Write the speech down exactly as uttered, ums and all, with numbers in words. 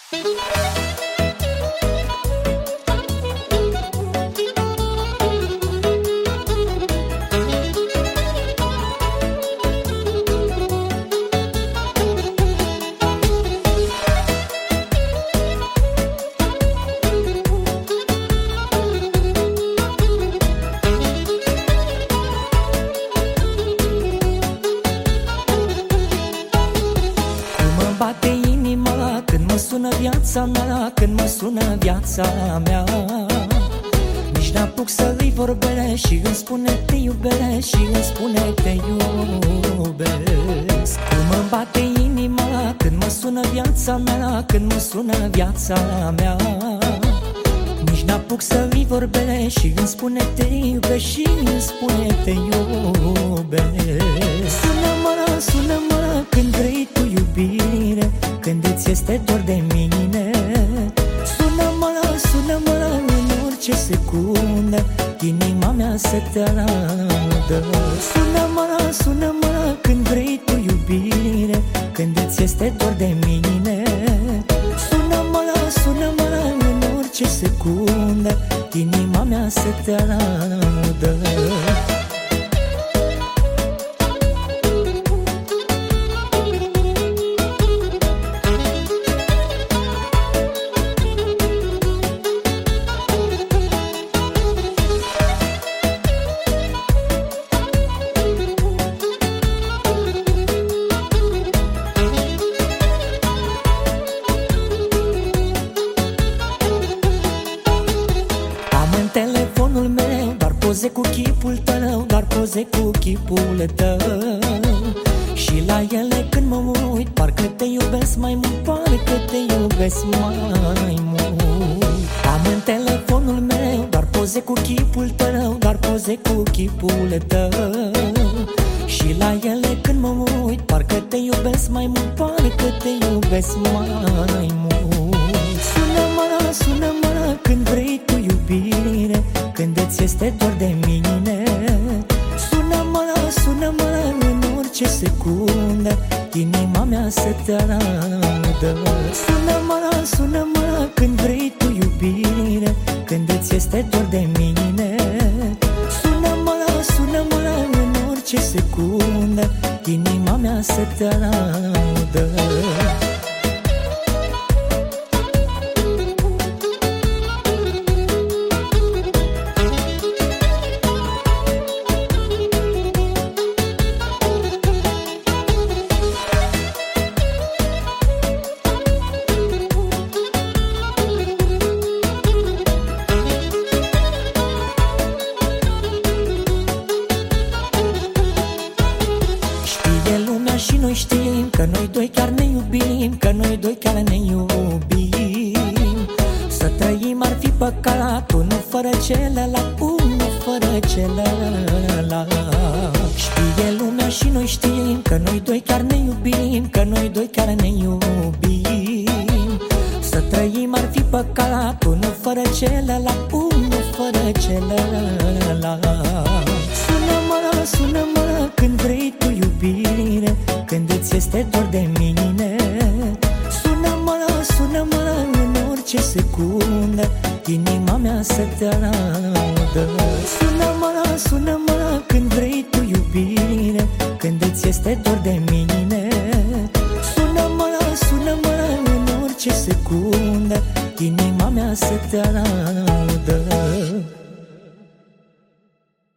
Bate inima când mă sună viața mea, când mă sună viața mea. Nici n-apuc să-i vorbesc și îmi spune te iubesc, și îmi spune te iubesc. Cum îmi bate inima când mă sună viața mea, când mă sună viața mea. Nici n-apuc să-i vorbesc și îmi spune te iubesc, și îmi spune te iubesc. Sună-mă, sună-mă când vrei tu iubire, când îți este dor de mine. Sună-mă, sună-mă în orice secundă, inima mea să te audă. Sună-mă, sună-mă când vrei tu iubire, când îți este dor de mine. Sună-mă, sună-mă în orice secundă, inima mea să te audă. Telefonul meu, doar poze cu chipul tău, doar poze cu chipul tău. Și la ele când mă uit, parcă te iubesc mai mult, parcă te iubesc mai mult. Am în telefonul meu doar poze cu chipul tău, doar poze cu chipul tău. Și la ele când mă uit, parcă te iubesc mai mult, parcă te iubesc mai mult. Sună-mă, sună-mă când vrei tu iubire, când îți este dor de mine. Sună-mă, sună-mă în orice secundă, inima mea să te audă. Sună-mă, sună-mă când vrei tu iubire, când îți este dor de mine. Sună-mă, sună-mă în orice secundă, inima mea să te audă. Și noi știm că noi doi chiar ne iubim, că noi doi chiar ne iubim. Să trăim ar fi păcat, unul fără celălalt, unul fără celălalt. Știe lumea și noi știm că noi doi chiar ne iubim, că noi doi chiar ne iubim. Să trăim ar fi păcat, unul fără celălalt, unul fără celălalt. Sună-mă, sună-mă când vrei tu iubire, când îți este dor de mine. Sună-mă, sună-mă în orice secundă, inima mea să te audă. Sună-mă, sună-mă când vrei tu iubire, când îți este dor de mine. Sună-mă, sună-mă în orice secundă, inima mea să te audă.